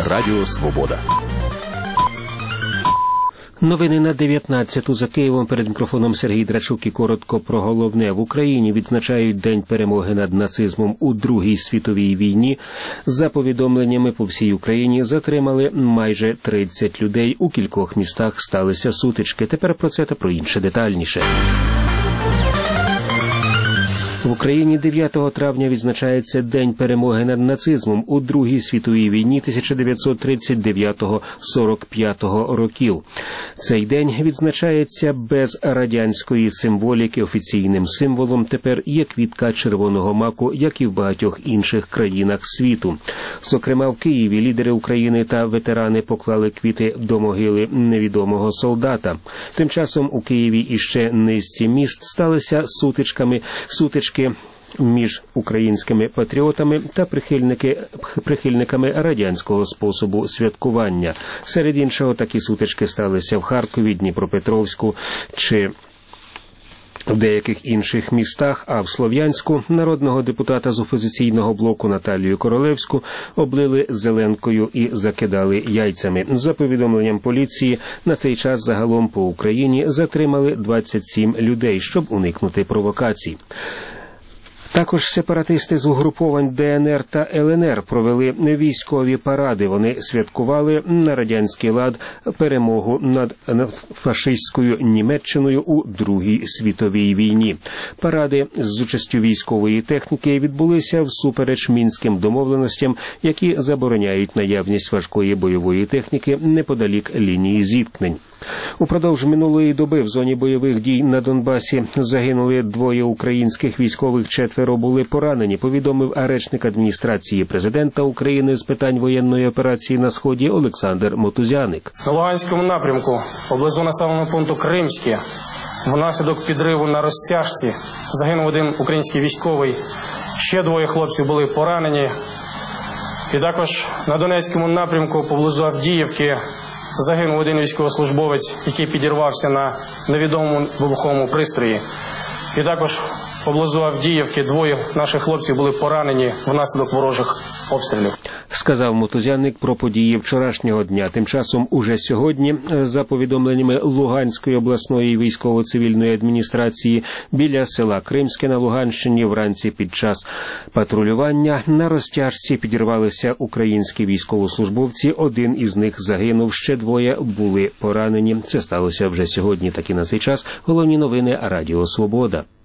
Радіо Свобода. Новини на 19-ту за Києвом. Перед мікрофоном Сергій Драчук і коротко про головне. В Україні відзначають День перемоги над нацизмом у Другій світовій війні. За повідомленнями, по всій Україні затримали майже 30 людей. У кількох містах сталися сутички. Тепер про це та про інше детальніше. В Україні 9 травня відзначається День перемоги над нацизмом у Другій світовій війні 1939-45 років. Цей день відзначається без радянської символіки. Офіційним символом тепер є квітка червоного маку, як і в багатьох інших країнах світу. Зокрема, в Києві лідери України та ветерани поклали квіти до могили невідомого солдата. Тим часом у Києві і ще низці міст сталися сутички між українськими патріотами та прихильниками радянського способу святкування. Серед іншого, такі сутички сталися в Харкові, Дніпропетровську чи в деяких інших містах, а в Слов'янську народного депутата з опозиційного блоку Наталію Королевську облили зеленкою і закидали яйцями. За повідомленням поліції, на цей час загалом по Україні затримали 27 людей, щоб уникнути провокацій. Також сепаратисти з угруповань ДНР та ЛНР провели військові паради. Вони святкували на радянський лад перемогу над фашистською Німеччиною у Другій світовій війні. Паради з участю військової техніки відбулися всупереч мінським домовленостям, які забороняють наявність важкої бойової техніки неподалік лінії зіткнень. Упродовж минулої доби в зоні бойових дій на Донбасі загинули 2 українських військових, 4 були поранені, повідомив речник адміністрації президента України з питань воєнної операції на Сході Олександр Мотузяник. На Луганському напрямку, поблизу населеного пункту Кримське, внаслідок підриву на розтяжці загинув 1 український військовий, ще 2 хлопців були поранені. І також на Донецькому напрямку, поблизу Авдіївки, загинув 1 військовослужбовець, який підірвався на невідомому вибуховому пристрої. І також поблизу Авдіївки 2 наших хлопців були поранені внаслідок ворожих обстрілів. Сказав Мотузяник про події вчорашнього дня. Тим часом уже сьогодні, за повідомленнями Луганської обласної військово-цивільної адміністрації, біля села Кримське на Луганщині вранці під час патрулювання на розтяжці підірвалися українські військовослужбовці. 1 із них загинув, ще 2 були поранені. Це сталося вже сьогодні, так і на цей час. Головні новини Радіо Свобода.